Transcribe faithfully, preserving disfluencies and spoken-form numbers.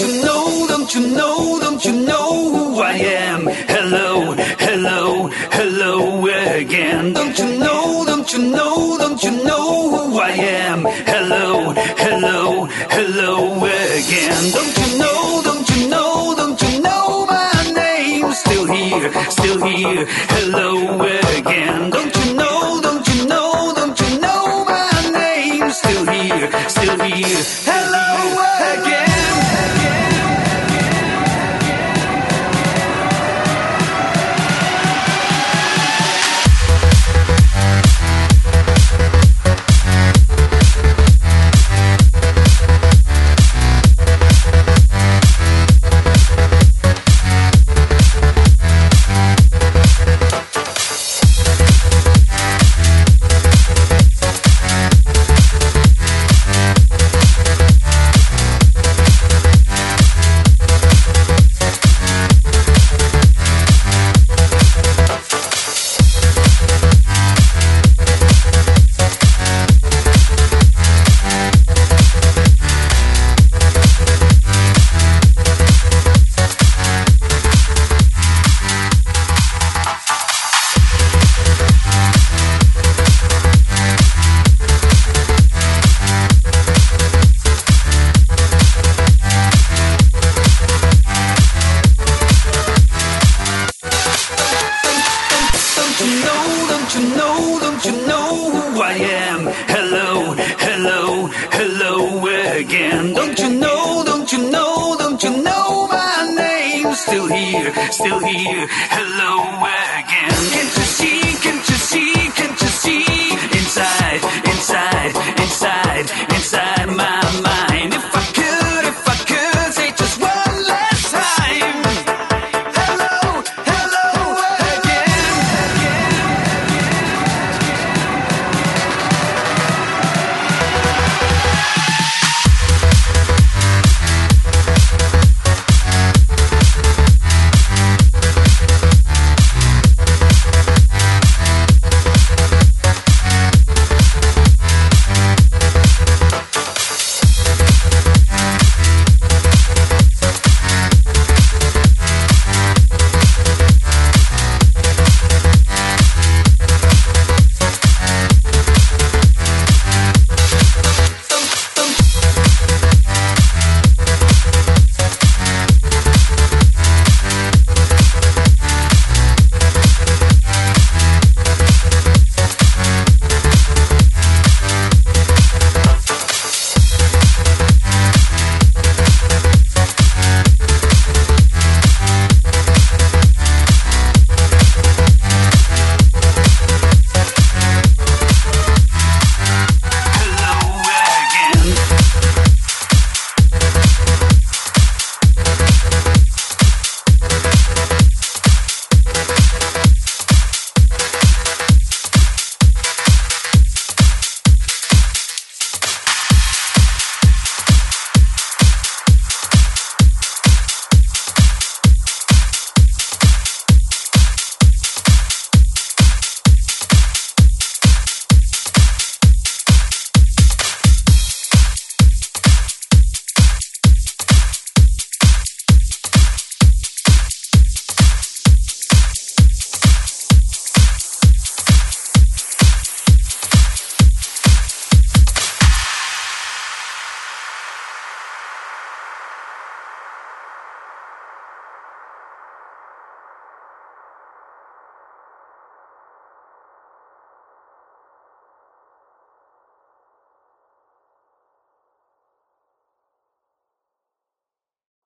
you know, don't you know, don't you know who I am? Hello, hello, hello again. Don't you know, don't you know, don't you know who I am? Hello, hello, hello again. Don't you know, don't you know, don't you know my name? Still here, still here, hello again. Don't you know, don't you know, don't you know my name? Still here, still here, hello again. Don't you know, don't you know who I am? Hello, hello, hello again. Don't you know, don't you know, don't you know my name? Still here, still here, hello again. Can't you see, can't you see, can't you see? Inside, inside, inside, inside my